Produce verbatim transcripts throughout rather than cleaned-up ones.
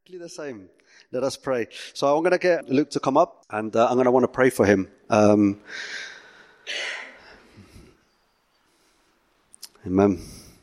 The same. Let us pray. So I'm going to get Luke to come up, and uh, I'm going to want to pray for him. Um, amen.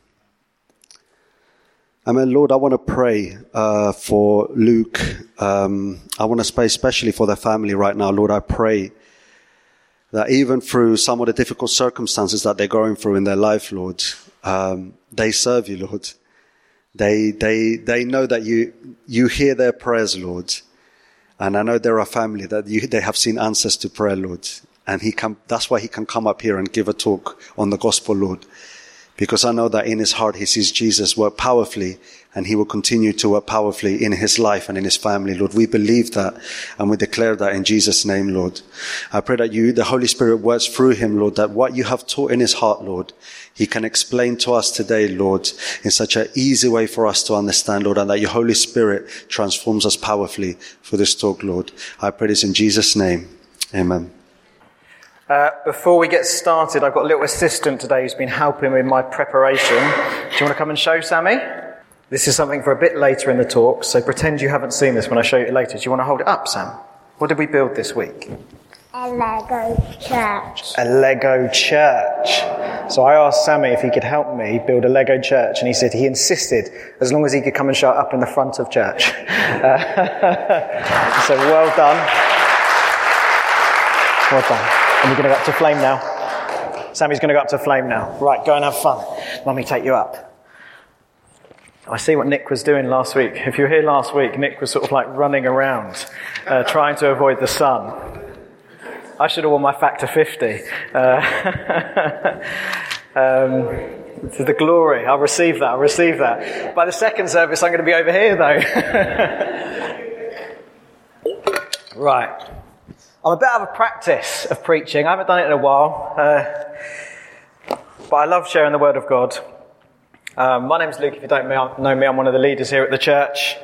Amen. Lord, I want to pray uh, for Luke. Um, I want to pray especially for their family right now. Lord, I pray that even through some of the difficult circumstances that they're going through in their life, Lord, um, they serve you, Lord. They, they, they know that you, you hear their prayers, Lord. And I know they're a family that you, they have seen answers to prayer, Lord. And he can, that's why he can come up here and give a talk on the gospel, Lord. Because I know that in his heart he sees Jesus work powerfully, and he will continue to work powerfully in his life and in his family, Lord. We believe that, and we declare that in Jesus' name, Lord. I pray that you, the Holy Spirit, works through him, Lord, that what you have taught in his heart, Lord, he can explain to us today, Lord, in such an easy way for us to understand, Lord, and that your Holy Spirit transforms us powerfully for this talk, Lord. I pray this in Jesus' name. Amen. Uh, before we get started, I've got a little assistant today who's been helping with my preparation. Do you want to come and show Sammy? This is something for a bit later in the talk, so pretend you haven't seen this when I show you it later. Do you want to hold it up, Sam? What did we build this week? A Lego church. A Lego church. So I asked Sammy if he could help me build a Lego church, and he said he insisted as long as he could come and show it up in the front of church. Uh, so well done. Well done. And you're going to go up to flame now. Sammy's going to go up to flame now. Right, go and have fun. Mummy, take you up. I see what Nick was doing last week. If you were here last week, Nick was sort of like running around, uh, trying to avoid the sun. I should have worn my factor fifty. Uh, um, to the glory. I'll receive that. I'll receive that. By the second service, I'm going to be over here, though. Right. I'm a bit out of practice of preaching. I haven't done it in a while. Uh, but I love sharing the Word of God. Um, my name's Luke. If you don't know me, I'm one of the leaders here at the church.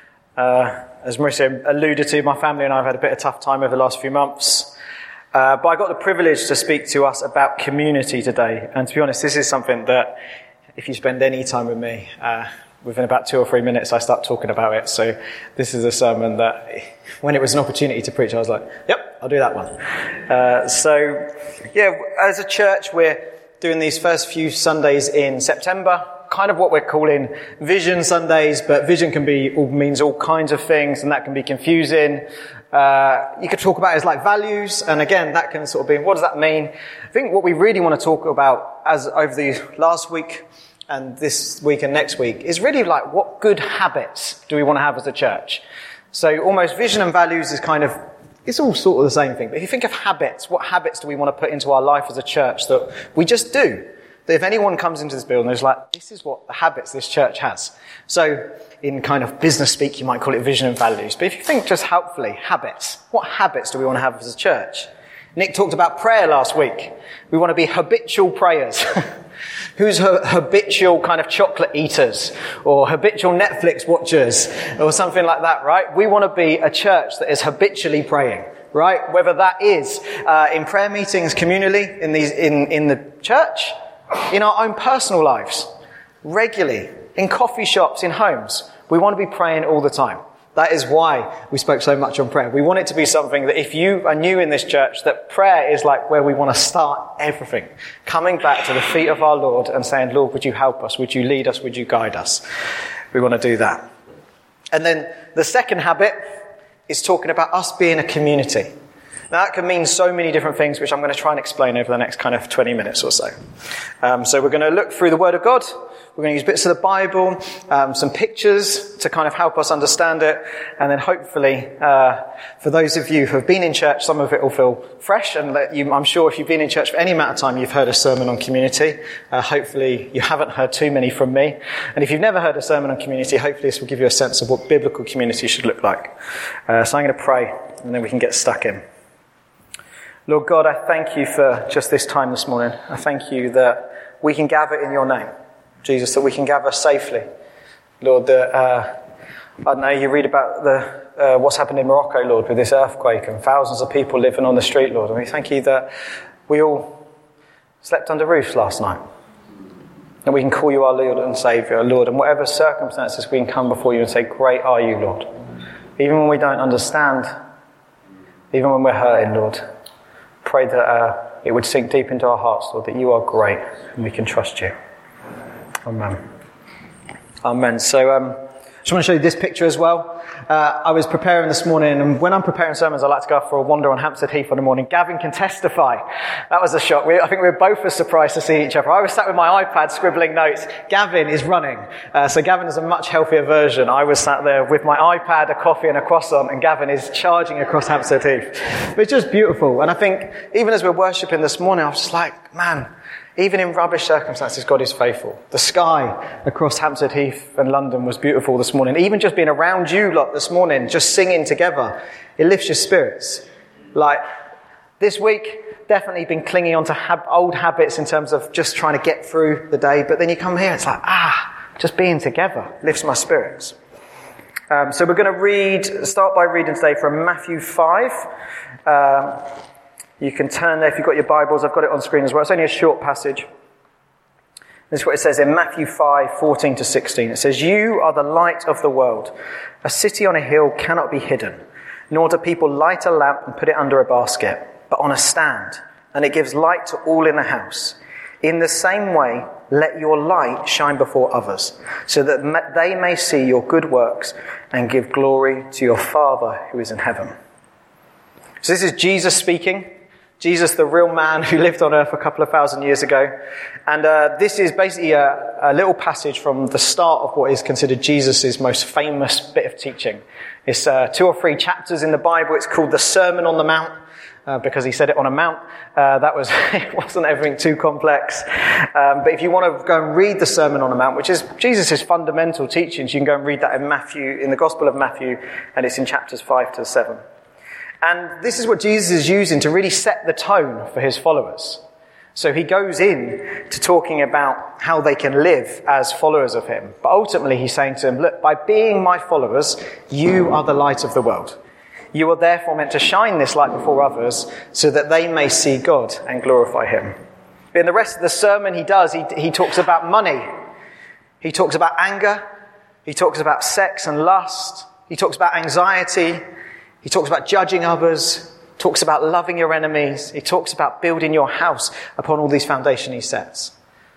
Uh, as Marissa alluded to, my family and I have had a bit of tough time over the last few months. Uh, but I got the privilege to speak to us about community today. And to be honest, this is something that if you spend any time with me, uh, within about two or three minutes, I start talking about it. So this is a sermon that, when it was an opportunity to preach, I was like, yep, I'll do that one. Uh, so, yeah, as a church, we're doing these first few Sundays in September, kind of what we're calling Vision Sundays, but vision can be all means all kinds of things, and that can be confusing. Uh, you could talk about it as like values, and again, that can sort of be, what does that mean? I think what we really want to talk about as over the last week and this week and next week is really like, what good habits do we want to have as a church? So almost vision and values is kind of, it's all sort of the same thing. But if you think of habits, what habits do we want to put into our life as a church that we just do? That if anyone comes into this building, there's like, this is what the habits this church has. So in kind of business speak, you might call it vision and values. But if you think just helpfully, habits, what habits do we want to have as a church? Nick talked about prayer last week. We want to be habitual prayers. Who's habitual kind of chocolate eaters or habitual Netflix watchers or something like that, right? We want to be a church that is habitually praying, right? Whether that is uh, in prayer meetings communally, in these in, in the church, in our own personal lives, regularly, in coffee shops, in homes. We want to be praying all the time. That is why we spoke so much on prayer. We want it to be something that if you are new in this church, that prayer is like where we want to start everything. Coming back to the feet of our Lord and saying, Lord, would you help us? Would you lead us? Would you guide us? We want to do that. And then the second habit is talking about us being a community. Now that can mean so many different things, which I'm going to try and explain over the next kind of twenty minutes or so. Um, so we're going to look through the Word of God. We're going to use bits of the Bible, um, some pictures to kind of help us understand it. And then hopefully, uh, for those of you who have been in church, some of it will feel fresh. And let you, I'm sure if you've been in church for any amount of time, you've heard a sermon on community. Uh, hopefully you haven't heard too many from me. And if you've never heard a sermon on community, hopefully this will give you a sense of what biblical community should look like. Uh, so I'm going to pray, and then we can get stuck in. Lord God, I thank you for just this time this morning. I thank you that we can gather in your name. Jesus, that we can gather safely. Lord, that, uh, I don't know, you read about the uh, what's happened in Morocco, Lord, with this earthquake and thousands of people living on the street, Lord. And we thank you that we all slept under roofs last night. That we can call you our Lord and Saviour, Lord, and whatever circumstances we can come before you and say, great are you, Lord. Even when we don't understand, even when we're hurting, Lord, pray that uh, it would sink deep into our hearts, Lord, that you are great and we can trust you. Amen. Amen. So um, I just want to show you this picture as well. Uh, I was preparing this morning, and when I'm preparing sermons, I like to go for a wander on Hampstead Heath in the morning. Gavin can testify. That was a shock. We, I think we were both as surprised to see each other. I was sat with my iPad scribbling notes. Gavin is running. Uh, so Gavin is a much healthier version. I was sat there with my iPad, a coffee and a croissant, and Gavin is charging across Hampstead Heath. But it's just beautiful. And I think even as we're worshipping this morning, I was just like, man, even in rubbish circumstances, God is faithful. The sky across Hampstead Heath and London was beautiful this morning. Even just being around you lot this morning, just singing together, it lifts your spirits. Like, this week, definitely been clinging on to hab- old habits in terms of just trying to get through the day. But then you come here, it's like, ah, just being together lifts my spirits. Um, so we're going to read, start by reading today from Matthew five. Um, You can turn there if you've got your Bibles. I've got it on screen as well. It's only a short passage. This is what it says in Matthew five, fourteen to sixteen. It says, "You are the light of the world. A city on a hill cannot be hidden, nor do people light a lamp and put it under a basket, but on a stand, and it gives light to all in the house. In the same way, let your light shine before others, so that they may see your good works and give glory to your Father who is in heaven." So this is Jesus speaking. Jesus, the real man who lived on earth a couple of thousand years ago. And uh, this is basically a, a little passage from the start of what is considered Jesus' most famous bit of teaching. It's uh, two or three chapters in the Bible. It's called the Sermon on the Mount, uh, because he said it on a mount. Uh, that was, it wasn't everything too complex. Um, but if you want to go and read the Sermon on the Mount, which is Jesus' fundamental teachings, you can go and read that in Matthew, in the Gospel of Matthew, and it's in chapters five to seven. And this is what Jesus is using to really set the tone for his followers. So he goes in to talking about how they can live as followers of him. But ultimately he's saying to them, look, by being my followers, you are the light of the world. You are therefore meant to shine this light before others so that they may see God and glorify him. But in the rest of the sermon he does, he, he talks about money. He talks about anger. He talks about sex and lust. He talks about anxiety. He talks about judging others, talks about loving your enemies. He talks about building your house upon all these foundations he sets.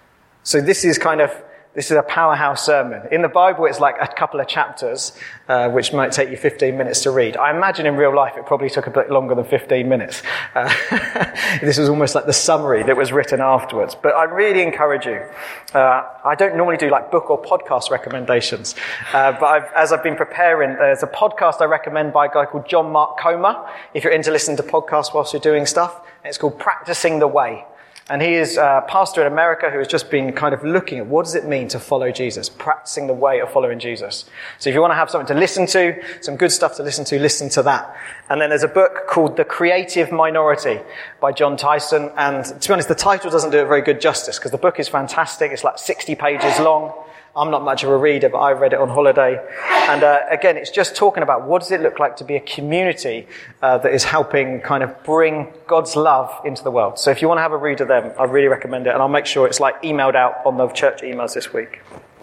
So this is kind of, this is a powerhouse sermon. In the Bible, it's like a couple of chapters, uh, which might take you fifteen minutes to read. I imagine in real life, it probably took a bit longer than fifteen minutes. Uh, this was almost like the summary that was written afterwards. But I really encourage you. Uh, I don't normally do like book or podcast recommendations. Uh, but I've, as I've been preparing, there's a podcast I recommend by a guy called John Mark Comer, if you're into listening to podcasts whilst you're doing stuff. And it's called Practicing the Way. And he is a pastor in America who has just been kind of looking at what does it mean to follow Jesus, practicing the way of following Jesus. So if you want to have something to listen to, some good stuff to listen to, listen to that. And then there's a book called The Creative Minority by John Tyson. And to be honest, the title doesn't do it very good justice because the book is fantastic. It's like sixty pages long. I'm not much of a reader, but I read it on holiday. And uh, again, it's just talking about what does it look like to be a community uh, that is helping kind of bring God's love into the world. So if you want to have a read of them, I really recommend it. And I'll make sure it's like emailed out on the church emails this week.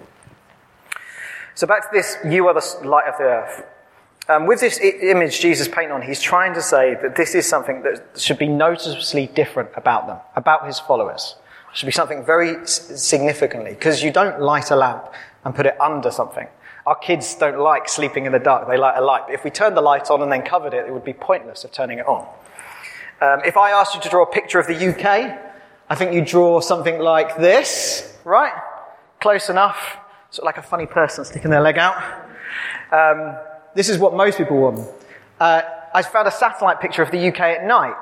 So back to this, you are the light of the earth. Um, with this I- image Jesus painted on, he's trying to say that this is something that should be noticeably different about them, about his followers. It should be something very s- significantly, because you don't light a lamp and put it under something. Our kids don't like sleeping in the dark, they like a light. But if we turned the light on and then covered it, it would be pointless of turning it on. Um, if I asked you to draw a picture of the U K, I think you draw something like this, right? Close enough. Sort of like a funny person sticking their leg out. Um, this is what most people want. Uh, I found a satellite picture of the U K at night,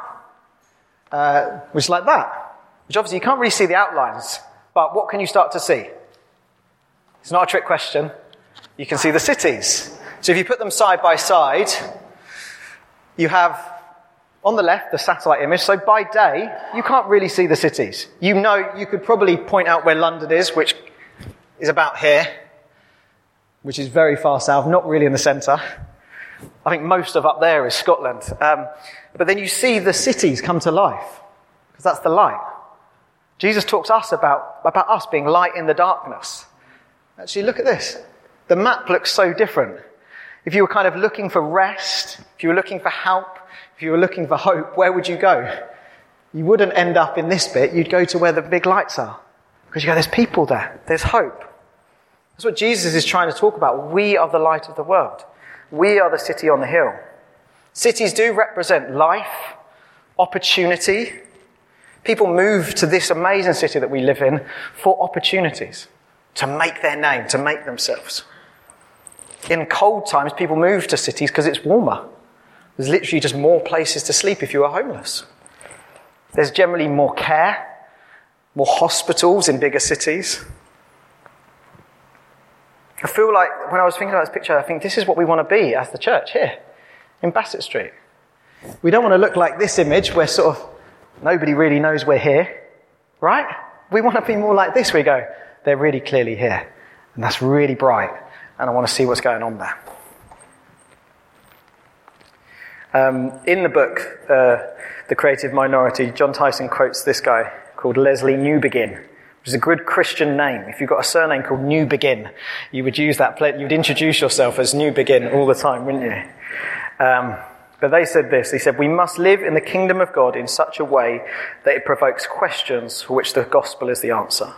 uh, which is like that. Which obviously you can't really see the outlines, but what can you start to see? It's not a trick question. You can see the cities. So if you put them side by side, you have on the left the satellite image. So by day, you can't really see the cities. You know, you could probably point out where London is, which is about here, which is very far south, not really in the centre. I think most of up there is Scotland. Um, but then you see the cities come to life, because that's the light. Jesus talks to us about, about us being light in the darkness. Actually, look at this. The map looks so different. If you were kind of looking for rest, if you were looking for help, if you were looking for hope, where would you go? You wouldn't end up in this bit. You'd go to where the big lights are. Because you go, there's people there. There's hope. That's what Jesus is trying to talk about. We are the light of the world. We are the city on the hill. Cities do represent life, opportunity. People move to this amazing city that we live in for opportunities, to make their name, to make themselves. In cold times, people move to cities because it's warmer. There's literally just more places to sleep if you are homeless. There's generally more care, more hospitals in bigger cities. I feel like when I was thinking about this picture, I think this is what we want to be as the church here in Bassett Street. We don't want to look like this image where sort of nobody really knows we're here, right? We want to be more like this. We go, they're really clearly here. And that's really bright. And I want to see what's going on there. Um, in the book, uh, The Creative Minority, John Tyson quotes this guy called Leslie Newbegin, which is a good Christian name. If you've got a surname called Newbegin, you would use that, you'd introduce yourself as Newbegin all the time, wouldn't you? Um, but they said this, he said, we must live in the kingdom of God in such a way that it provokes questions for which the gospel is the answer.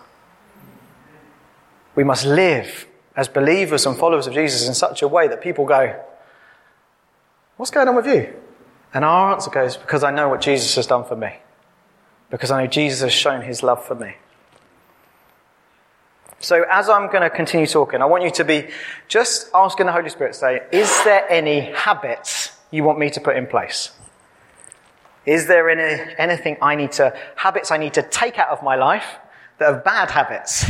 We must live as believers and followers of Jesus in such a way that people go, what's going on with you? And our answer goes, because I know what Jesus has done for me. Because I know Jesus has shown his love for me. So as I'm going to continue talking, I want you to be just asking the Holy Spirit, say, is there any habits you want me to put in place? Is there any anything I need to, habits I need to take out of my life that are bad habits?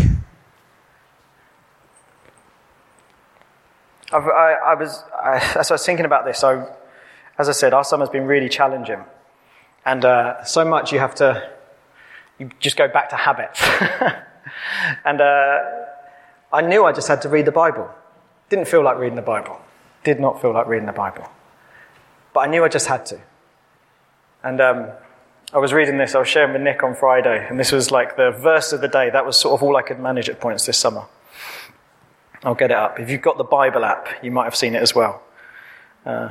I've, I, I was, I, as I was thinking about this, I, as I said, our summer's been really challenging. And uh, so much you have to, you just go back to habits. And uh, I knew I just had to read the Bible. Didn't feel like reading the Bible. Did not feel like reading the Bible. But I knew I just had to. And um, I was reading this, I was sharing with Nick on Friday, and this was like the verse of the day. That was sort of all I could manage at points this summer. I'll get it up. If you've got the Bible app, you might have seen it as well. Uh,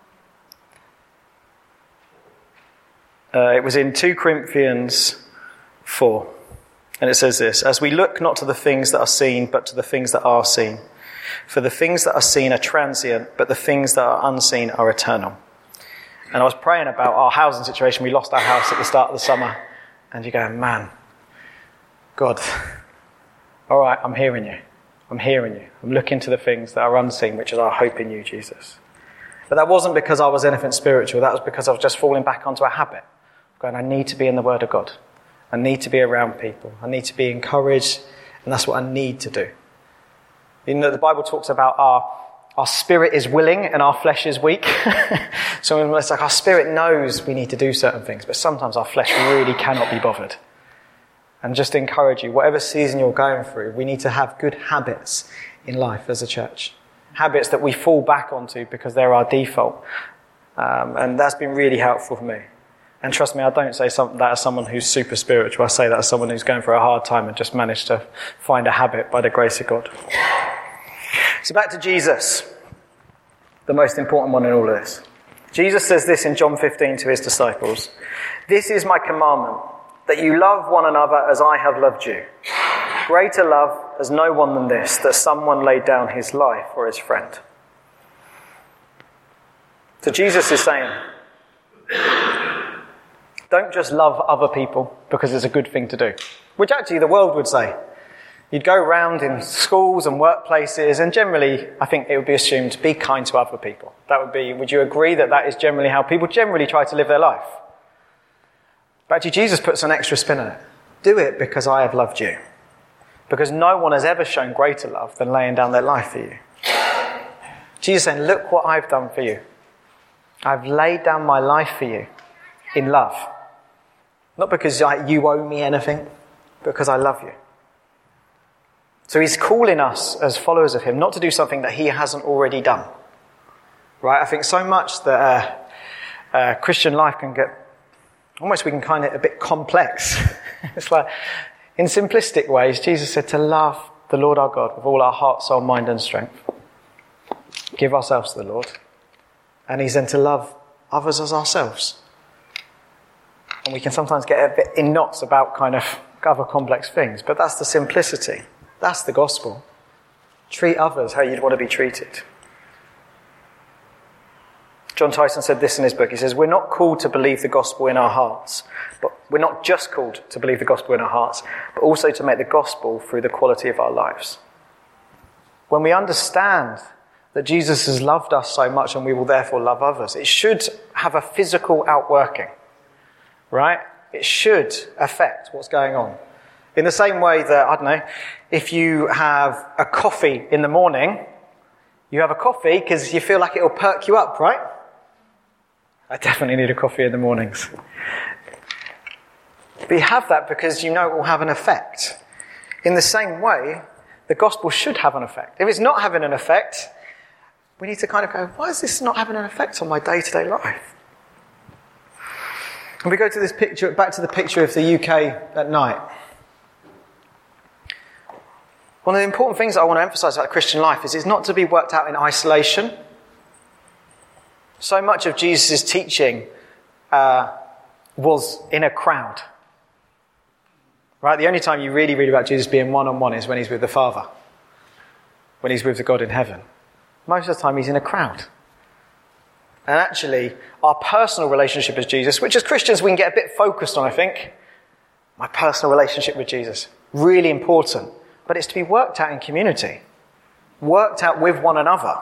uh, it was in Second Corinthians four. And it says this, as we look not to the things that are seen, but to the things that are seen. For the things that are seen are transient, but the things that are unseen are eternal. And I was praying about our housing situation. We lost our house at the start of the summer. And you're going, man, God, all right, I'm hearing you. I'm hearing you. I'm looking to the things that are unseen, which is our hope in you, Jesus. But that wasn't because I was anything spiritual. That was because I was just falling back onto a habit. Going, I need to be in the Word of God. I need to be around people. I need to be encouraged, and that's what I need to do. You know, the Bible talks about our, our spirit is willing and our flesh is weak. So it's like our spirit knows we need to do certain things, but sometimes our flesh really cannot be bothered. And just to encourage you, whatever season you're going through, we need to have good habits in life as a church. Habits that we fall back onto because they're our default. Um, and that's been really helpful for me. And trust me, I don't say some, that as someone who's super spiritual. I say that as someone who's going through a hard time and just managed to find a habit by the grace of God. So back to Jesus, the most important one in all of this. Jesus says this in John fifteen to his disciples. This is my commandment, that you love one another as I have loved you. Greater love has no one than this, that someone laid down his life for his friend. So Jesus is saying, don't just love other people because it's a good thing to do. Which actually the world would say. You'd go around in schools and workplaces, and generally, I think it would be assumed, be kind to other people. That would be, would you agree that that is generally how people generally try to live their life? But actually, Jesus puts an extra spin on it. Do it because I have loved you. Because no one has ever shown greater love than laying down their life for you. Jesus saying, look what I've done for you. I've laid down my life for you in love. Not because I, you owe me anything, because I love you. So he's calling us as followers of him not to do something that he hasn't already done. Right? I think so much that uh, uh, Christian life can get, almost we can kind of a bit complex. It's like, in simplistic ways, Jesus said to love the Lord our God with all our heart, soul, mind and strength. Give ourselves to the Lord. And he's then to love others as ourselves. And we can sometimes get a bit in knots about kind of other complex things, but that's the simplicity. That's the gospel. Treat others how you'd want to be treated. John Tyson said this in his book. He says, we're not called to believe the gospel in our hearts, but we're not just called to believe the gospel in our hearts, but also to make the gospel through the quality of our lives. When we understand that Jesus has loved us so much and we will therefore love others, it should have a physical outworking, right? It should affect what's going on. In the same way that, I don't know, if you have a coffee in the morning, you have a coffee because you feel like it'll perk you up, right? I definitely need a coffee in the mornings. But you have that because you know it will have an effect. In the same way, the gospel should have an effect. If it's not having an effect, we need to kind of go, why is this not having an effect on my day-to-day life? And we go to this picture, back to the picture of the U K at night. One of the important things that I want to emphasise about Christian life is it's not to be worked out in isolation. So much of Jesus' teaching uh, was in a crowd. Right? The only time you really read about Jesus being one-on-one is when he's with the Father. When he's with the God in heaven. Most of the time he's in a crowd. And actually, our personal relationship with Jesus, which as Christians we can get a bit focused on, I think. My personal relationship with Jesus. Really important. But it's to be worked out in community. Worked out with one another.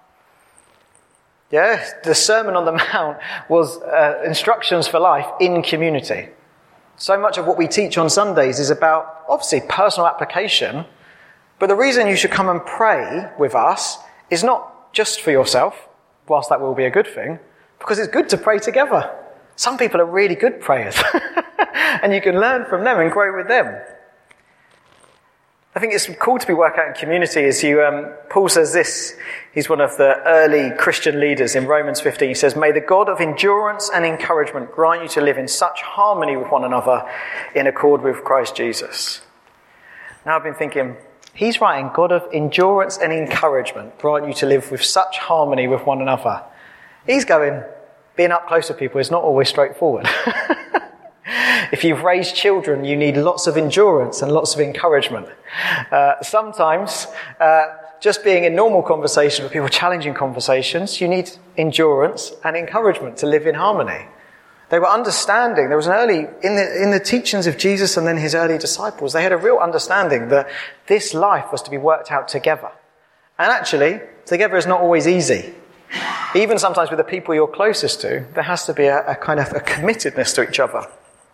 Yeah, the Sermon on the Mount was uh, instructions for life in community. So much of what we teach on Sundays is about, obviously, personal application. But the reason you should come and pray with us is not just for yourself, whilst that will be a good thing, because it's good to pray together. Some people are really good prayers. And you can learn from them and grow with them. I think it's cool to be worked out in community. As you, um, Paul says this, he's one of the early Christian leaders in Romans fifteen. He says, may the God of endurance and encouragement grant you to live in such harmony with one another in accord with Christ Jesus. Now I've been thinking, he's writing, God of endurance and encouragement grant you to live with such harmony with one another. He's going, being up close with people is not always straightforward. If you've raised children, you need lots of endurance and lots of encouragement. Uh, sometimes, uh, just being in normal conversation with people, challenging conversations, you need endurance and encouragement to live in harmony. They were understanding. There was an early, in the, in the teachings of Jesus and then his early disciples, they had a real understanding that this life was to be worked out together. And actually, together is not always easy. Even sometimes with the people you're closest to, there has to be a, a kind of a committedness to each other.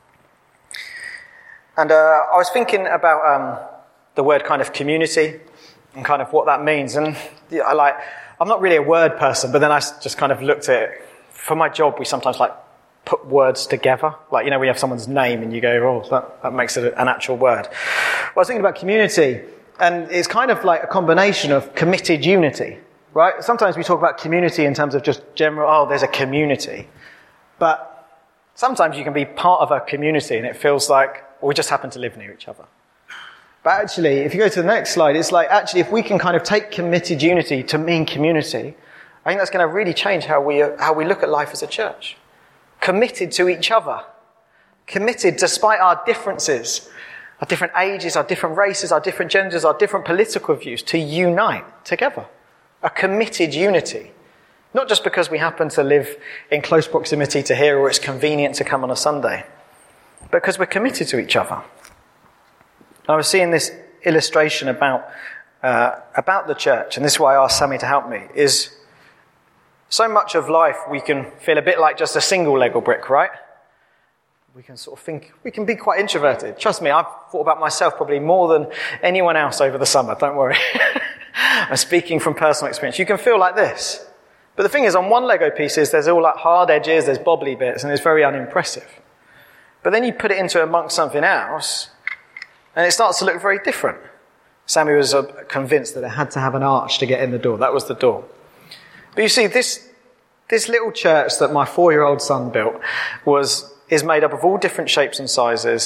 And uh, I was thinking about um, the word kind of community and kind of what that means. And yeah, I like, I'm not really a word person, but then I just kind of looked at it. For my job, we sometimes like put words together. Like, you know, we have someone's name and you go, oh, that, that makes it an actual word. Well, I was thinking about community, and it's kind of like a combination of committed unity, right? Sometimes we talk about community in terms of just general, oh, there's a community. But sometimes you can be part of a community and it feels like, or we just happen to live near each other. But actually, if you go to the next slide, it's like, actually, if we can kind of take committed unity to mean community, I think that's going to really change how we how we look at life as a church. Committed to each other. Committed despite our differences, our different ages, our different races, our different genders, our different political views, to unite together. A committed unity. Not just because we happen to live in close proximity to here or it's convenient to come on a Sunday. Because we're committed to each other. And I was seeing this illustration about uh, about the church, and this is why I asked Sammy to help me, is so much of life we can feel a bit like just a single Lego brick, right? We can sort of think, we can be quite introverted. Trust me, I've thought about myself probably more than anyone else over the summer, don't worry. I'm speaking from personal experience. You can feel like this. But the thing is, on one Lego pieces, there's all like hard edges, there's bobbly bits, and it's very unimpressive. But then you put it into amongst something else, and it starts to look very different. Sammy was uh, convinced that it had to have an arch to get in the door. That was the door. But you see, this this little church that my four-year-old son built was is made up of all different shapes and sizes,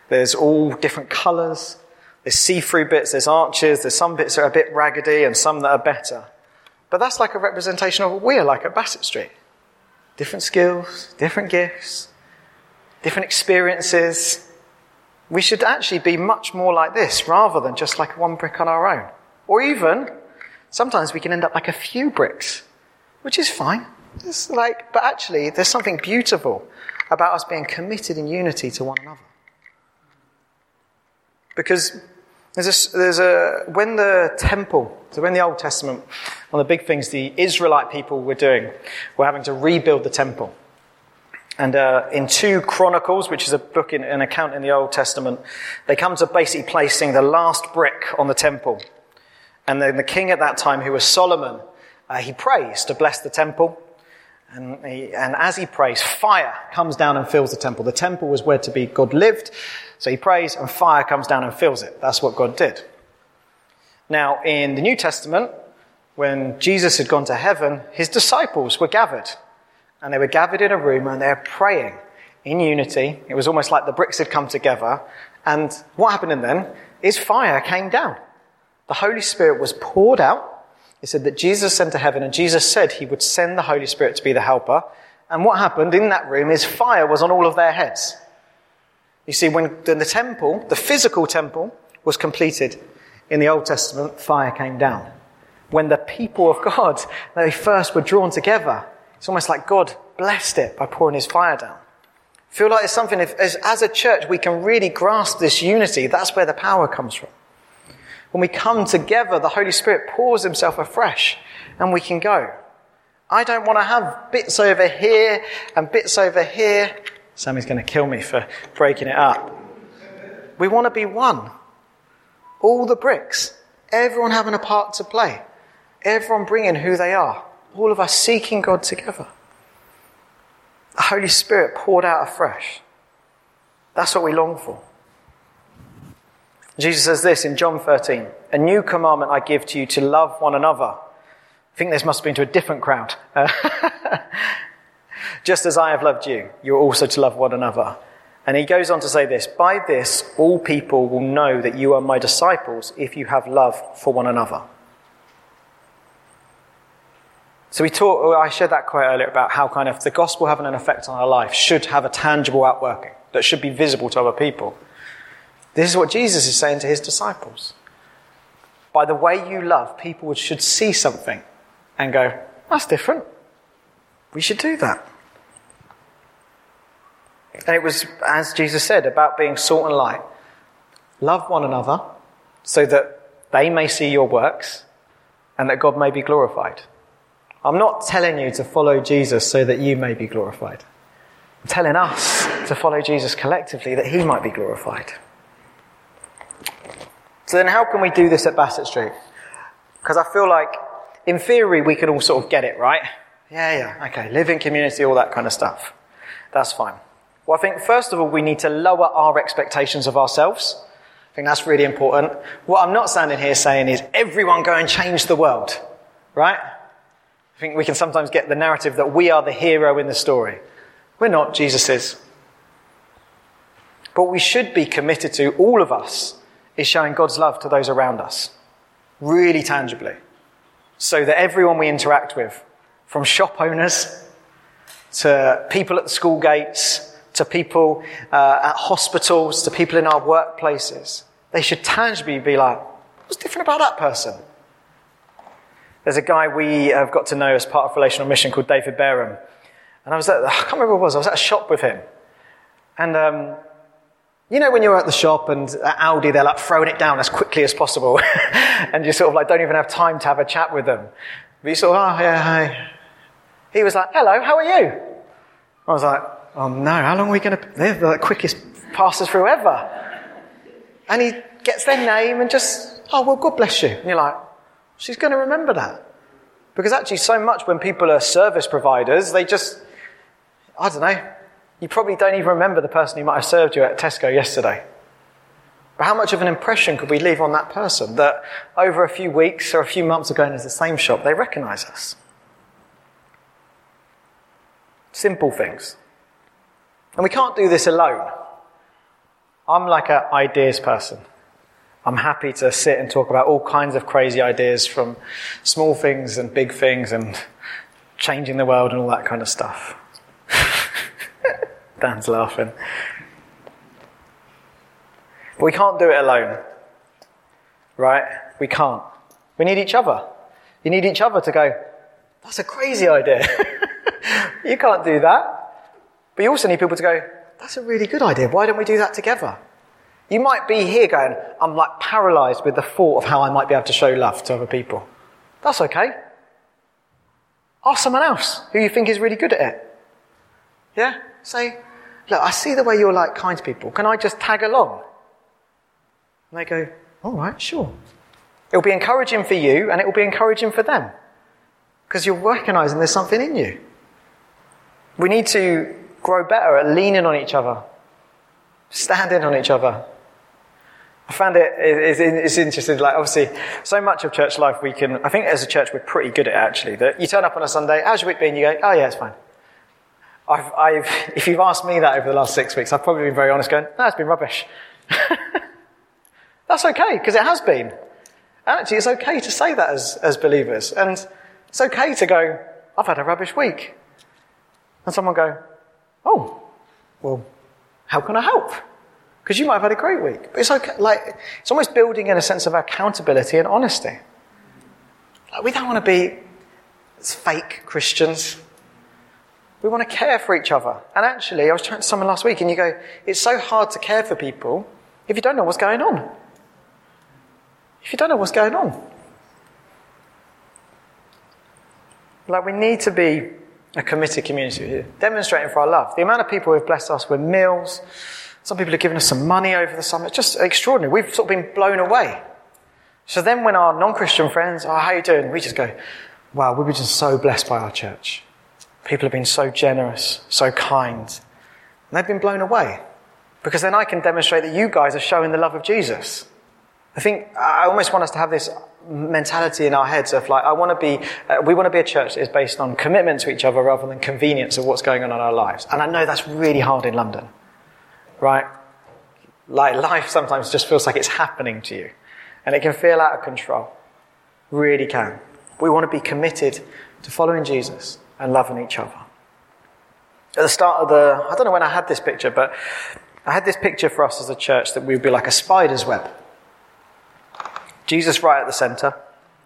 There's all different colours. There's see-through bits, there's arches, there's some bits that are a bit raggedy and some that are better. But that's like a representation of what we're like at Bassett Street. Different skills, different gifts, different experiences. We should actually be much more like this rather than just like one brick on our own. Or even, sometimes we can end up like a few bricks, which is fine. It's like, but actually, there's something beautiful about us being committed in unity to one another. Because there's a, there's a, when the temple, so in the Old Testament, one of the big things the Israelite people were doing were having to rebuild the temple. And uh, in two Chronicles, which is a book, in, an account in the Old Testament, they come to basically placing the last brick on the temple. And then the king at that time, who was Solomon, uh, he prays to bless the temple. And, he, and as he prays, fire comes down and fills the temple. The temple was where to be God lived. So he prays and fire comes down and fills it. That's what God did. Now, in the New Testament, when Jesus had gone to heaven, his disciples were gathered. And they were gathered in a room and they were praying in unity. It was almost like the bricks had come together. And what happened then is fire came down. The Holy Spirit was poured out. It said that Jesus sent to heaven, and Jesus said he would send the Holy Spirit to be the helper. And what happened in that room is fire was on all of their heads. You see, when the temple, the physical temple, was completed in the Old Testament, fire came down. When the people of God, they first were drawn together, it's almost like God blessed it by pouring his fire down. I feel like it's something, if, as, as a church, we can really grasp this unity. That's where the power comes from. When we come together, the Holy Spirit pours himself afresh and we can go. I don't want to have bits over here and bits over here. Sammy's going to kill me for breaking it up. We want to be one. All the bricks. Everyone having a part to play. Everyone bringing who they are. All of us seeking God together. The Holy Spirit poured out afresh. That's what we long for. Jesus says this in John thirteen, "A new commandment I give to you, to love one another." I think this must have been to a different crowd. "Just as I have loved you, you are also to love one another." And he goes on to say this, "By this, all people will know that you are my disciples if you have love for one another." So we talked, I shared that quite earlier about how kind of the gospel having an effect on our life should have a tangible outworking that should be visible to other people. This is what Jesus is saying to his disciples. By the way you love, people should see something and go, "That's different. We should do that." And it was, as Jesus said, about being salt and light. Love one another so that they may see your works and that God may be glorified. I'm not telling you to follow Jesus so that you may be glorified. I'm telling us to follow Jesus collectively that he might be glorified. So then how can we do this at Bassett Street? Because I feel like, in theory, we can all sort of get it, right? Yeah, yeah, okay, live in community, all that kind of stuff. That's fine. Well, I think, first of all, we need to lower our expectations of ourselves. I think that's really important. What I'm not standing here saying is, everyone go and change the world, right? I think we can sometimes get the narrative that we are the hero in the story. We're not, Jesus is. But what we should be committed to, all of us, is showing God's love to those around us. Really tangibly. So that everyone we interact with, from shop owners, to people at the school gates, to people uh, at hospitals, to people in our workplaces, they should tangibly be like, what's different about that person? There's a guy we have got to know as part of Relational Mission called David Barham. And I was at, I can't remember what it was, I was at a shop with him. And, um, you know when you're at the shop and at Aldi, they're like throwing it down as quickly as possible. And you sort of like don't even have time to have a chat with them. But you sort of, oh, yeah, hi. He was like, "Hello, how are you?" I was like, "Oh no, how long are we going to..." They're the quickest passes through ever. And he gets their name and just, "Oh, well, God bless you." And you're like, she's going to remember that. Because actually so much when people are service providers, they just, I don't know, you probably don't even remember the person who might have served you at Tesco yesterday. But how much of an impression could we leave on that person that over a few weeks or a few months ago in the same shop, they recognise us? Simple things. And we can't do this alone. I'm like an ideas person. I'm happy to sit and talk about all kinds of crazy ideas, from small things and big things and changing the world and all that kind of stuff. Dan's laughing. But we can't do it alone. Right? We can't. We need each other. You need each other to go, that's a crazy idea. You can't do that. But you also need people to go, that's a really good idea. Why don't we do that together? You might be here going, I'm like paralysed with the thought of how I might be able to show love to other people. That's okay. Ask someone else who you think is really good at it. Yeah? Say, look, I see the way you're like kind to people. Can I just tag along? And they go, all right, sure. It'll be encouraging for you and it will be encouraging for them. Because you're recognising there's something in you. We need to grow better at leaning on each other. Standing on each other. I found it, it's, it's interesting, like obviously, so much of church life we can, I think as a church we're pretty good at it actually, that you turn up on a Sunday, how's your week been? You go, oh yeah, it's fine. I've, I've, if you've asked me that over the last six weeks, I've probably been very honest going, no, it's been rubbish. That's okay, because it has been. And actually it's okay to say that as, as believers. And it's okay to go, I've had a rubbish week. And someone go, oh, well, how can I help? Because you might have had a great week. But it's okay, like, it's almost building in a sense of accountability and honesty. Like, we don't want to be fake Christians. We want to care for each other. And actually, I was chatting to someone last week and you go, it's so hard to care for people if you don't know what's going on. If you don't know what's going on. Like, we need to be a committed community here, demonstrating for our love. The amount of people who have blessed us with meals, some people have given us some money over the summer. It's just extraordinary. We've sort of been blown away. So then when our non-Christian friends, oh, how are you doing? We just go, wow, we've been just so blessed by our church. People have been so generous, so kind. And they've been blown away. Because then I can demonstrate that you guys are showing the love of Jesus. I think I almost want us to have this mentality in our heads of like, I want to be, uh, we want to be a church that is based on commitment to each other rather than convenience of what's going on in our lives. And I know that's really hard in London, right? Like, life sometimes just feels like it's happening to you. And it can feel out of control. Really can. We want to be committed to following Jesus and loving each other. At the start of the, I don't know when I had this picture, but I had this picture for us as a church that we would be like a spider's web. Jesus right at the centre.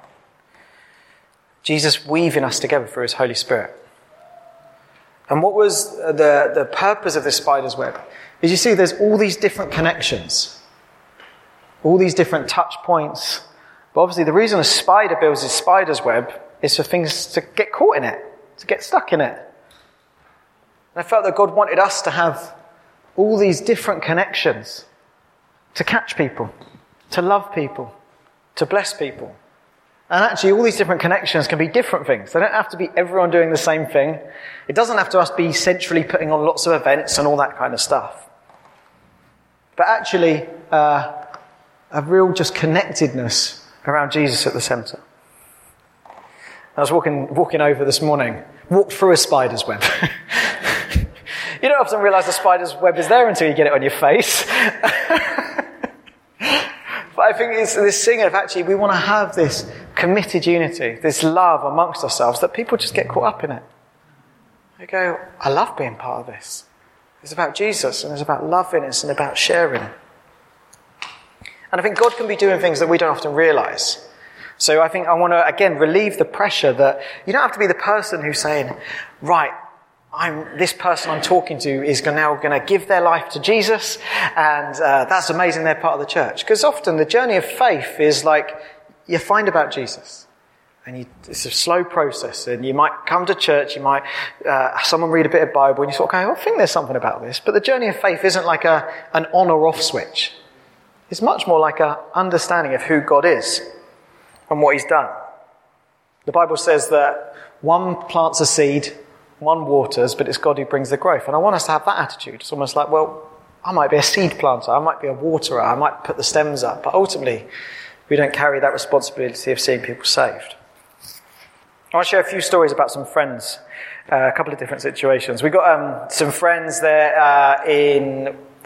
Jesus weaving us together through his Holy Spirit. And what was the, the purpose of this spider's web? Is you see there's all these different connections. All these different touch points. But obviously the reason a spider builds his spider's web is for things to get caught in it. To get stuck in it. And I felt that God wanted us to have all these different connections. To catch people. To love people. To bless people. And actually all these different connections can be different things. They don't have to be everyone doing the same thing. It doesn't have to us be centrally putting on lots of events and all that kind of stuff. But actually uh, a real just connectedness around Jesus at the centre. I was walking walking over this morning, walked through a spider's web. You don't often realise the spider's web is there until you get it on your face. But I think it's this thing of actually we want to have this committed unity, this love amongst ourselves, that people just get caught up in it. They go, I love being part of this. It's about Jesus and it's about loving us and about sharing. And I think God can be doing things that we don't often realise. So I think I want to, again, relieve the pressure that you don't have to be the person who's saying, right, I'm this person I'm talking to is now going to give their life to Jesus, and uh, that's amazing they're part of the church. Because often the journey of faith is like you find about Jesus, and you, it's a slow process. And you might come to church, you might uh, someone read a bit of Bible, and you sort of go, I think there's something about this. But the journey of faith isn't like a an on or off switch. It's much more like a understanding of who God is and what He's done. The Bible says that one plants a seed. One waters, but it's God who brings the growth. And I want us to have that attitude. It's almost like, well, I might be a seed planter, I might be a waterer, I might put the stems up, but ultimately we don't carry that responsibility of seeing people saved. I want to share a few stories about some friends, uh, a couple of different situations. We've got um, some friends there uh, in,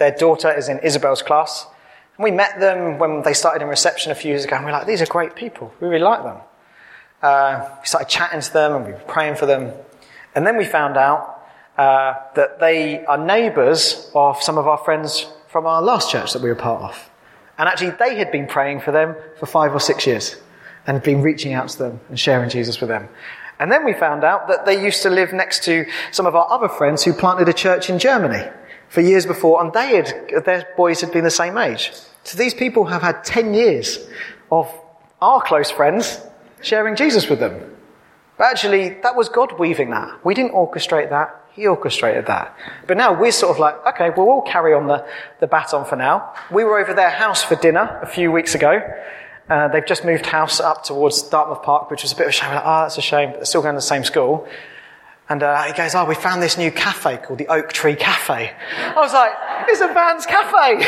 their daughter is in Isabel's class. And we met them when they started in reception a few years ago, and we were like, these are great people. We really like them. Uh, we started chatting to them, and we were praying for them. And then we found out uh, that they are neighbours of some of our friends from our last church that we were part of. And actually, they had been praying for them for five or six years and had been reaching out to them and sharing Jesus with them. And then we found out that they used to live next to some of our other friends who planted a church in Germany for years before, and they had, their boys had been the same age. So these people have had ten years of our close friends sharing Jesus with them. But actually, that was God weaving that. We didn't orchestrate that. He orchestrated that. But now we're sort of like, okay, well, we'll carry on the, the baton for now. We were over their house for dinner a few weeks ago. Uh, they've just moved house up towards Dartmouth Park, which was a bit of a shame. We're like, oh, that's a shame, but they're still going to the same school. And uh, he goes, oh, we found this new cafe called the Oak Tree Cafe. I was like, it's a Van's cafe.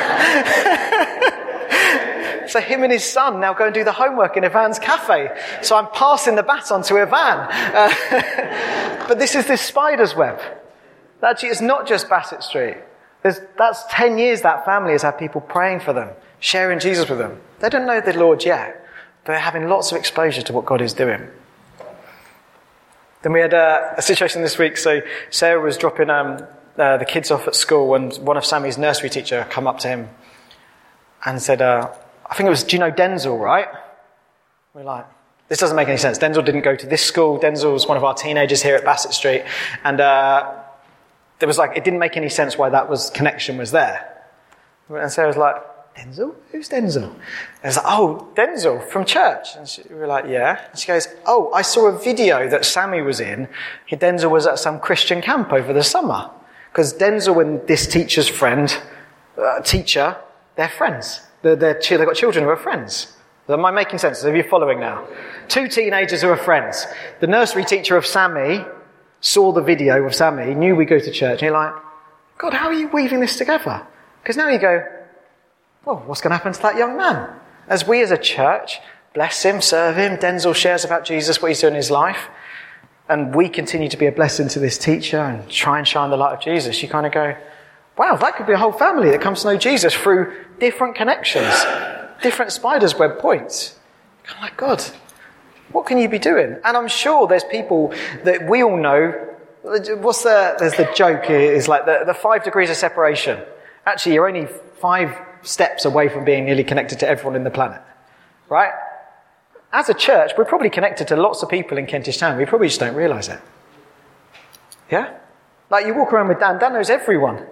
So him and his son now go and do the homework in Ivan's cafe. So I'm passing the baton to Ivan. Uh, but this is this spider's web. Actually, it's not just Bassett Street. There's, that's ten years that family has had people praying for them, sharing Jesus with them. They don't know the Lord yet, but they're having lots of exposure to what God is doing. Then we had a, a situation this week. So Sarah was dropping um, uh, the kids off at school, and one of Sammy's nursery teacher come up to him and said, uh, I think it was, do you know Denzel, right? We're like, this doesn't make any sense. Denzel didn't go to this school. Denzel was one of our teenagers here at Bassett Street. And uh, there was like, it didn't make any sense why that was connection was there. And Sarah was like, Denzel? Who's Denzel? And I was like, oh, Denzel from church. And she, we were like, yeah. And she goes, oh, I saw a video that Sammy was in. Denzel was at some Christian camp over the summer. Because Denzel and this teacher's friend, uh, teacher, they're friends. They're, they're, they've got children who are friends. Am I making sense? Are you following now? Two teenagers who are friends. The nursery teacher of Sammy saw the video of Sammy, knew we go to church, and you're like, God, how are you weaving this together? Because now you go, well, what's going to happen to that young man? As we as a church bless him, serve him, Denzel shares about Jesus, what he's doing in his life, and we continue to be a blessing to this teacher and try and shine the light of Jesus, you kind of go, wow, that could be a whole family that comes to know Jesus through different connections, different spider's web points. I'm like, God, what can you be doing? And I'm sure there's people that we all know. What's the, there's the joke is like the, the five degrees of separation. Actually, you're only five steps away from being nearly connected to everyone in the planet. Right? As a church, we're probably connected to lots of people in Kentish Town. We probably just don't realise it. Yeah? Like you walk around with Dan. Dan knows everyone.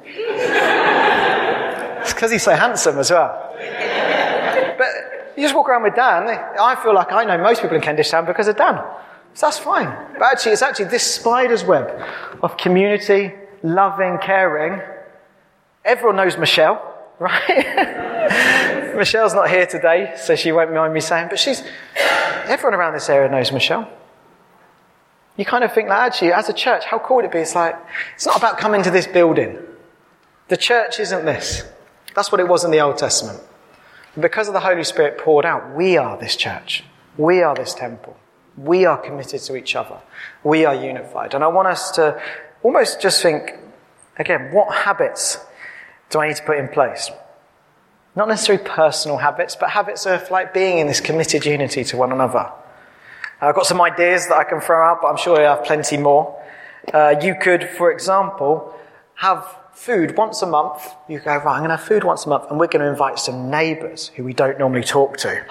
It's because he's so handsome as well. But you just walk around with Dan. I feel like I know most people in Kentish Town because of Dan. So that's fine. But actually, it's actually this spider's web of community, loving, caring. Everyone knows Michelle, right? Michelle's not here today, so she won't mind me saying, but she's, everyone around this area knows Michelle. You kind of think like, actually, as a church, how cool would it be? It's like, it's not about coming to this building. The church isn't this. That's what it was in the Old Testament. And because of the Holy Spirit poured out, we are this church. We are this temple. We are committed to each other. We are unified. And I want us to almost just think, again, what habits do I need to put in place? Not necessarily personal habits, but habits of like being in this committed unity to one another. I've got some ideas that I can throw out, but I'm sure I have plenty more. Uh, you could, for example, have food once a month. You go, right, I'm going to have food once a month, and we're going to invite some neighbours who we don't normally talk to.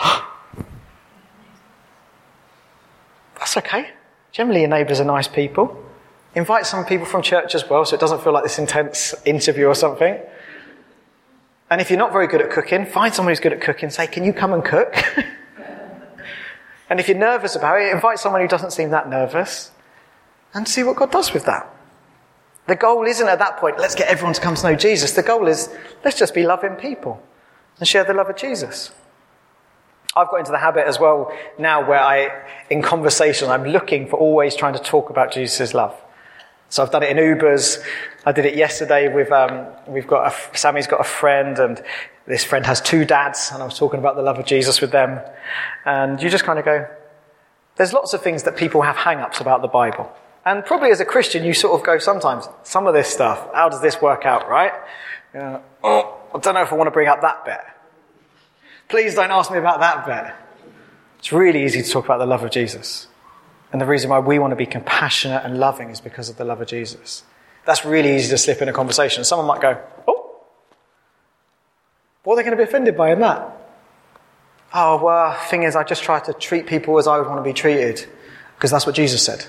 That's okay. Generally, your neighbours are nice people. Invite some people from church as well, so it doesn't feel like this intense interview or something. And if you're not very good at cooking, find someone who's good at cooking, say, can you come and cook? And if you're nervous about it, invite someone who doesn't seem that nervous and see what God does with that. The goal isn't at that point, let's get everyone to come to know Jesus. The goal is, let's just be loving people and share the love of Jesus. I've got into the habit as well now where I, in conversation, I'm looking for always trying to talk about Jesus' love. So I've done it in Ubers. I did it yesterday with, um, we've got, a, Sammy's got a friend, and this friend has two dads, and I was talking about the love of Jesus with them. And you just kind of go, there's lots of things that people have hang-ups about the Bible. And probably as a Christian, you sort of go sometimes, some of this stuff, how does this work out, right? Yeah. Oh, I don't know if I want to bring up that bit. Please don't ask me about that bit. It's really easy to talk about the love of Jesus. And the reason why we want to be compassionate and loving is because of the love of Jesus. That's really easy to slip in a conversation. Someone might go, oh, what are they going to be offended by in that? Oh, well, thing is, I just try to treat people as I would want to be treated, because that's what Jesus said.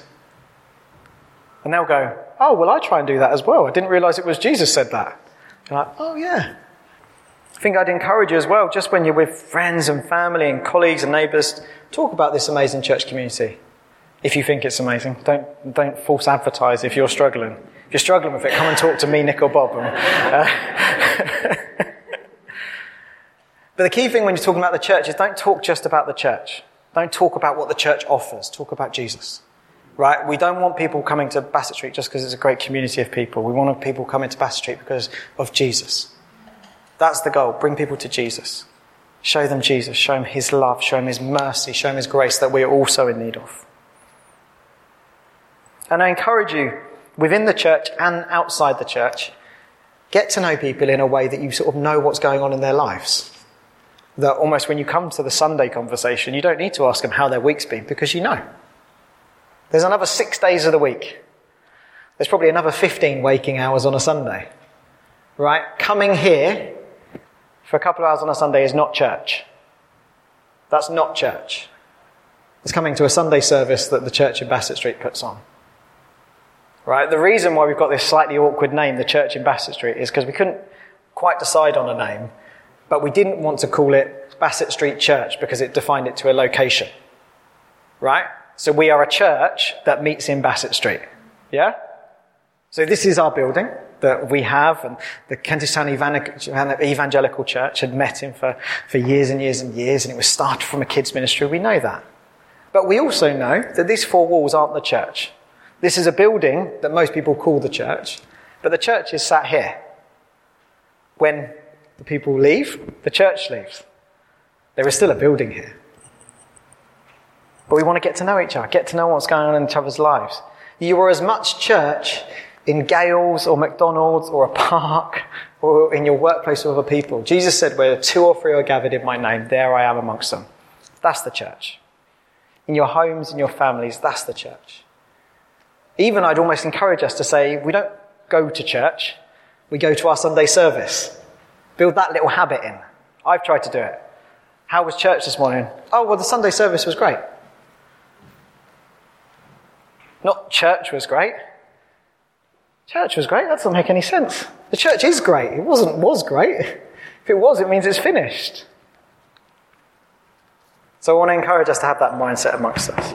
And they'll go, oh, well, I try and do that as well. I didn't realise it was Jesus said that. You're like, oh, yeah. I think I'd encourage you as well, just when you're with friends and family and colleagues and neighbours, talk about this amazing church community. If you think it's amazing, don't don't false advertise if you're struggling. If you're struggling with it, come and talk to me, Nick or Bob. And, uh, but the key thing when you're talking about the church is don't talk just about the church. Don't talk about what the church offers. Talk about Jesus. Right? We don't want people coming to Bassett Street just because it's a great community of people. We want people coming to Bassett Street because of Jesus. That's the goal. Bring people to Jesus. Show them Jesus. Show them his love. Show them his mercy. Show them his grace that we are also in need of. And I encourage you, within the church and outside the church, get to know people in a way that you sort of know what's going on in their lives. That almost when you come to the Sunday conversation, you don't need to ask them how their week's been, because you know. There's another six days of the week. There's probably another fifteen waking hours on a Sunday. Right? Coming here for a couple of hours on a Sunday is not church. That's not church. It's coming to a Sunday service that the church in Bassett Street puts on. Right? The reason why we've got this slightly awkward name, the church in Bassett Street, is because we couldn't quite decide on a name, but we didn't want to call it Bassett Street Church because it defined it to a location. Right? So we are a church that meets in Bassett Street. Yeah? So this is our building that we have, and the Kentish Town Evangelical Church had met in for, for years and years and years, and it was started from a kids' ministry. We know that. But we also know that these four walls aren't the church. This is a building that most people call the church, but the church is sat here. When the people leave, the church leaves. There is still a building here. But we want to get to know each other, get to know what's going on in each other's lives. You are as much church in Gales or McDonald's or a park or in your workplace with other people. Jesus said, where two or three are gathered in my name, there I am amongst them. That's the church. In your homes, in your families, that's the church. Even I'd almost encourage us to say, we don't go to church, we go to our Sunday service. Build that little habit in. I've tried to do it. How was church this morning? Oh, well, the Sunday service was great. Not church was great. Church was great. That doesn't make any sense. The church is great. It wasn't was great. If it was, it means it's finished. So I want to encourage us to have that mindset amongst us.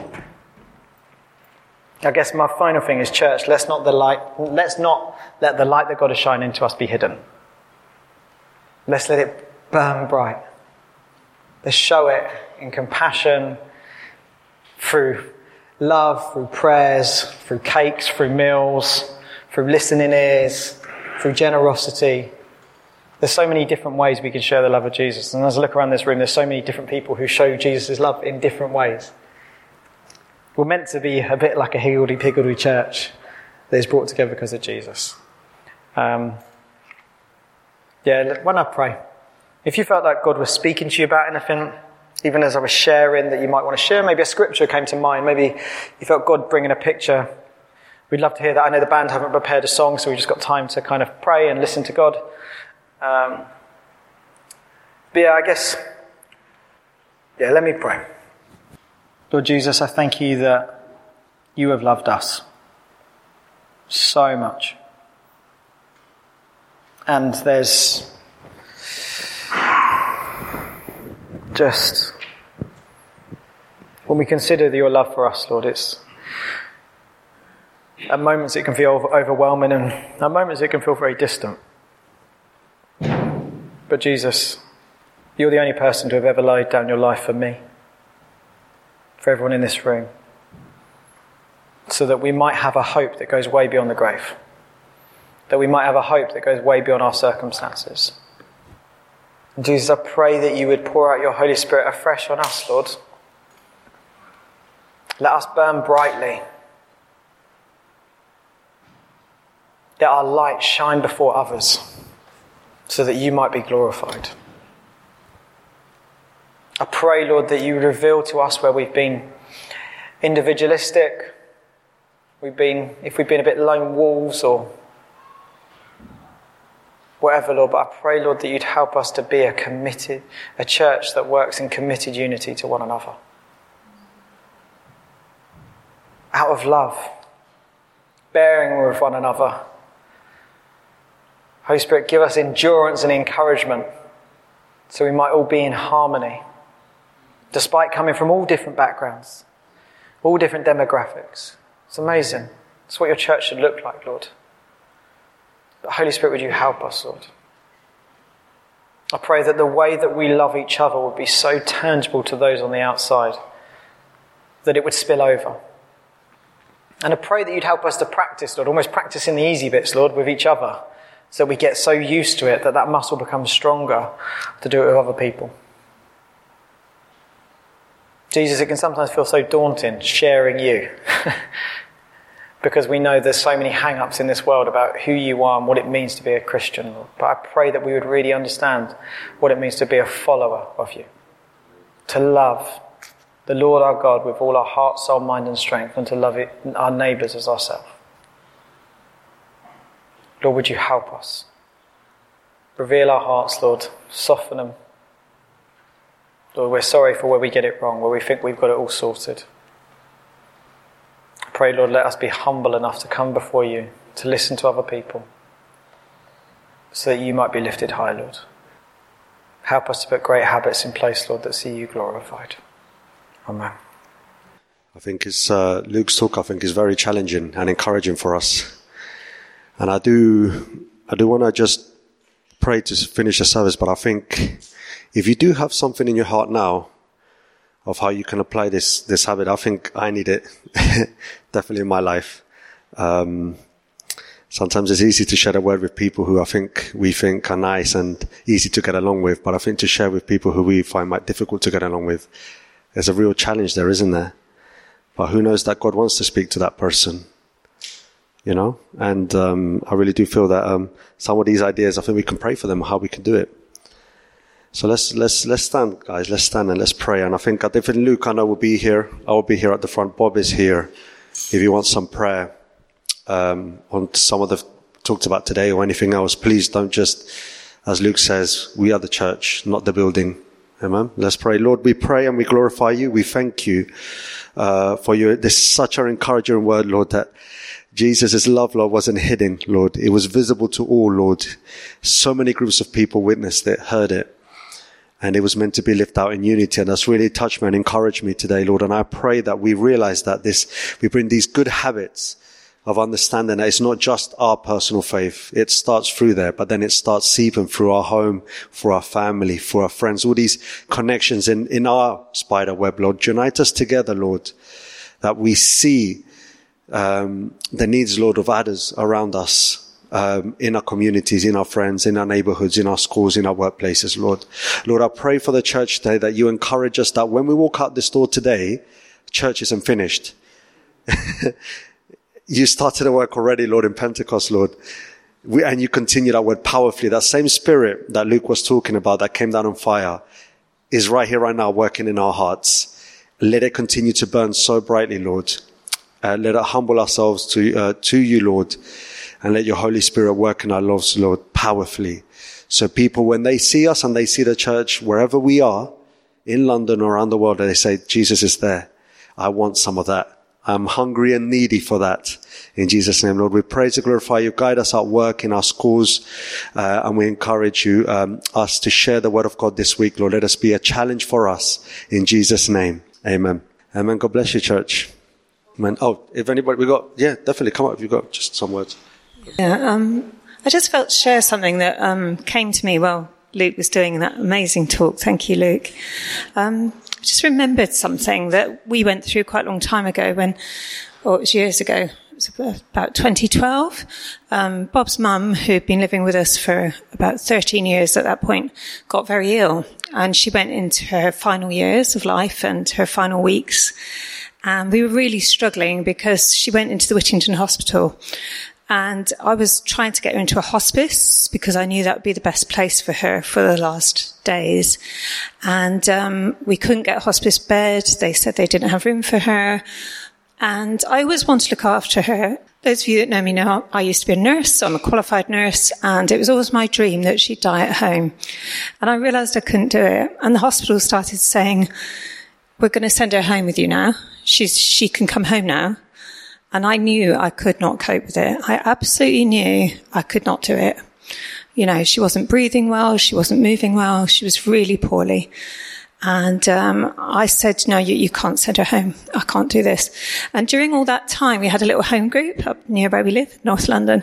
I guess my final thing is, church, let's not the light let's not let the light that God has shined into us be hidden. Let's let it burn bright. Let's show it in compassion, through love, through prayers, through cakes, through meals, through listening ears, through generosity. There's so many different ways we can share the love of Jesus. And as I look around this room, there's so many different people who show Jesus' love in different ways. We're meant to be a bit like a higgledy-piggledy church that is brought together because of Jesus. Um, yeah, when I pray, if you felt like God was speaking to you about anything, even as I was sharing that you might want to share, maybe a scripture came to mind, maybe you felt God bringing a picture, we'd love to hear that. I know the band haven't prepared a song, so we've just got time to kind of pray and listen to God. Um, but yeah, I guess, yeah, let me pray. Lord Jesus, I thank you that you have loved us so much. And there's just, when we consider your love for us, Lord, it's, at moments it can feel overwhelming, and at moments it can feel very distant. But Jesus, you're the only person to have ever laid down your life for me, for everyone in this room, so that we might have a hope that goes way beyond the grave, that we might have a hope that goes way beyond our circumstances. And Jesus, I pray that you would pour out your Holy Spirit afresh on us, Lord. Let us burn brightly. Let our light shine before others. so that you might be glorified. I pray, Lord, that you would reveal to us where we've been individualistic, we've been, if we've been a bit lone wolves or whatever, Lord, but I pray, Lord, that you'd help us to be a committed, a church that works in committed unity to one another. Out of love, bearing with one another. Holy Spirit, give us endurance and encouragement so we might all be in harmony, despite coming from all different backgrounds, all different demographics. It's amazing. It's what your church should look like, Lord. But Holy Spirit, would you help us, Lord? I pray that the way that we love each other would be so tangible to those on the outside that it would spill over. And I pray that you'd help us to practice, Lord, almost practicing the easy bits, Lord, with each other, so we get so used to it that that muscle becomes stronger to do it with other people. Jesus, it can sometimes feel so daunting sharing you because we know there's so many hang-ups in this world about who you are and what it means to be a Christian, Lord. But I pray that we would really understand what it means to be a follower of you, to love the Lord our God with all our heart, soul, mind and strength, and to love it, our neighbours as ourselves. Lord, would you help us? Reveal our hearts, Lord. Soften them. Lord, we're sorry for where we get it wrong, where we think we've got it all sorted. I pray, Lord, let us be humble enough to come before you, to listen to other people, so that you might be lifted high, Lord. Help us to put great habits in place, Lord, that see you glorified. Amen. I think it's, uh, Luke's talk, I think, is very challenging and encouraging for us. And I do, I do want to just pray to finish the service, but I think if you do have something in your heart now of how you can apply this, this habit, I think I need it definitely in my life. Um, sometimes it's easy to share a word with people who I think we think are nice and easy to get along with, but I think to share with people who we find might difficult to get along with, there's a real challenge there, isn't there? But who knows that God wants to speak to that person, you know? And um, I really do feel that um, some of these ideas, I think we can pray for them, how we can do it. So let's let's let's stand, guys. Let's stand and let's pray. And I think I think Luke, I know, will be here. I will be here at the front. Bob is here. If you want some prayer um, on some of the talked about today or anything else, please don't just, as Luke says, we are the church, not the building. Amen. Let's pray. Lord, we pray and we glorify you. We thank you uh, for your, this such an encouraging word, Lord, that Jesus' love, Lord, wasn't hidden, Lord. It was visible to all, Lord. So many groups of people witnessed it, heard it. And it was meant to be lived out in unity. And that's really touched me and encouraged me today, Lord. And I pray that we realize that this, we bring these good habits of understanding that it's not just our personal faith. It starts through there, but then it starts seeping through our home, for our family, for our friends, all these connections in, in our spider web, Lord. Unite us together, Lord, that we see, um, the needs, Lord, of others around us. Um, in our communities, in our friends, in our neighborhoods, in our schools, in our workplaces, Lord. Lord, I pray for the church today that you encourage us that when we walk out this door today, church isn't finished. You started the work already, Lord, in Pentecost, Lord. We, and you continue that work powerfully. That same spirit that Luke was talking about that came down on fire is right here, right now, working in our hearts. Let it continue to burn so brightly, Lord. Uh, let it humble ourselves to, uh, to you, Lord. And let your Holy Spirit work in our lives, Lord, powerfully. So people, when they see us and they see the church, wherever we are, in London or around the world, they say, Jesus is there. I want some of that. I'm hungry and needy for that. In Jesus' name, Lord, we pray to glorify you. Guide us at work, in our schools, uh, and we encourage you, um, us to share the word of God this week, Lord. Let us be a challenge for us. In Jesus' name, amen. Amen. God bless you, church. Amen. Oh, if anybody, we got, yeah, definitely come up if you've got just some words. Yeah, um, I just felt to share something that um, came to me while Luke was doing that amazing talk. Thank you, Luke. Um, I just remembered something that we went through quite a long time ago when, or it was years ago, it was about twenty twelve. Um, Bob's mum, who'd been living with us for about thirteen years at that point, got very ill. And she went into her final years of life and her final weeks. And we were really struggling because she went into the Whittington Hospital. And I was trying to get her into a hospice because I knew that would be the best place for her for the last days. And um, we couldn't get a hospice bed. They said they didn't have room for her. And I always want to look after her. Those of you that know me know I used to be a nurse, so I'm a qualified nurse, and it was always my dream that she'd die at home. And I realised I couldn't do it. And the hospital started saying, we're going to send her home with you now. She's, she can come home now. And I knew I could not cope with it. I absolutely knew I could not do it. You know, she wasn't breathing well. She wasn't moving well. She was really poorly. And um I said, no, you, you can't send her home. I can't do this. And during all that time, we had a little home group up near where we live, North London.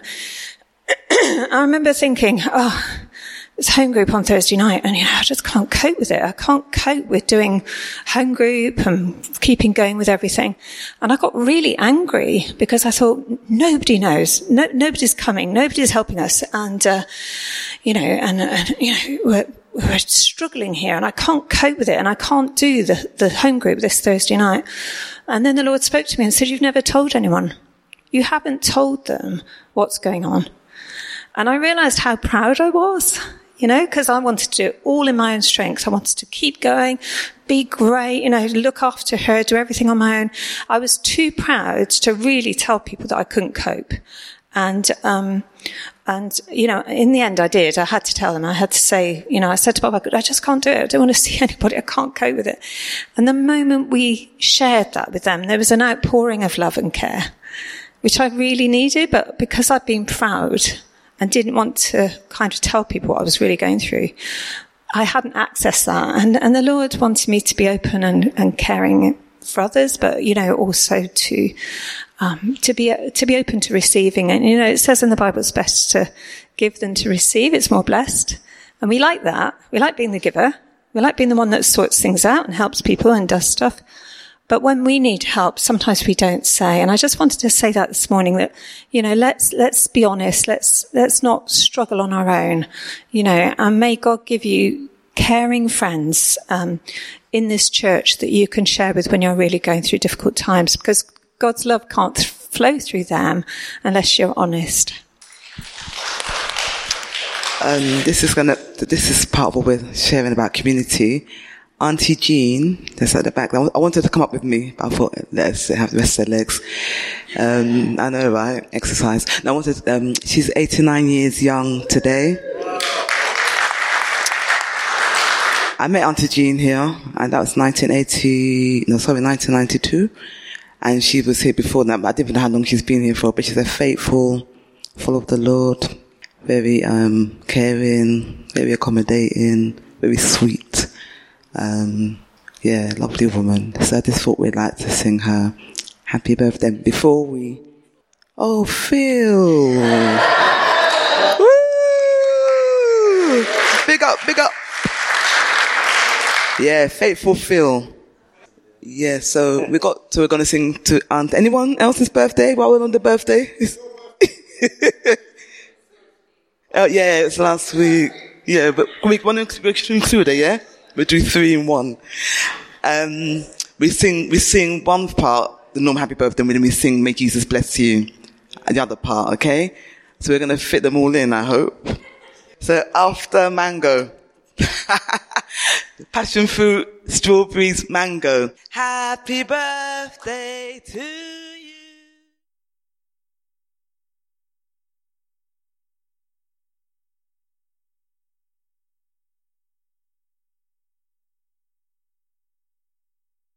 I remember thinking, oh, it's home group on Thursday night, and you know, I just can't cope with it. I can't cope with doing home group and keeping going with everything. And I got really angry because I thought, nobody knows, no, nobody's coming, nobody's helping us, and uh, you know, and, and you know, we're, we're struggling here, and I can't cope with it, and I can't do the the home group this Thursday night. And then the Lord spoke to me and said, "You've never told anyone. You haven't told them what's going on." And I realised how proud I was. You know, because I wanted to do it all in my own strength. I wanted to keep going, be great, you know, look after her, do everything on my own. I was too proud to really tell people that I couldn't cope. And, um, and, you know, in the end I did. I had to tell them. I had to say, you know, I said to Bob, I just can't do it. I don't want to see anybody. I can't cope with it. And the moment we shared that with them, there was an outpouring of love and care, which I really needed. But because I'd been proud and didn't want to kind of tell people what I was really going through, I hadn't accessed that. And, and the Lord wanted me to be open and, and caring for others, but, you know, also to, um, to be, to be open to receiving. And, you know, it says in the Bible it's best to give than to receive. It's more blessed. And we like that. We like being the giver. We like being the one that sorts things out and helps people and does stuff. But when we need help, sometimes we don't say. And I just wanted to say that this morning, that, you know, let's, let's be honest. Let's, let's not struggle on our own, you know, and may God give you caring friends, um, in this church that you can share with when you're really going through difficult times, because God's love can't th- flow through them unless you're honest. Um, this is gonna, this is part of what we're sharing about community. Auntie Jean, that's at the back. I wanted to come up with me, but I thought, let's have the rest of their legs. Um, I know, right? Exercise. And I wanted, um, she's eighty-nine years young today. I met Auntie Jean here, and that was nineteen eighty, no, sorry, nineteen ninety-two. And she was here before that, but I didn't know how long she's been here for, but she's a faithful, full of the Lord, very, um, caring, very accommodating, very sweet. Um, yeah, lovely woman. So I just thought we'd like to sing her happy birthday before we, oh, Phil. Woo! Big up, big up. Yeah, faithful Phil. Yeah, so we got, so we're going to sing to Aunt, anyone else's birthday while we're on the birthday? Oh, yeah, it's last week. Yeah, but we want to include it, yeah? We do three in one. Um, we sing, we sing one part, the normal happy birthday, and then we sing May Jesus Bless You, and the other part, okay? So we're going to fit them all in, I hope. So after mango, passion fruit, strawberries, mango. Happy birthday to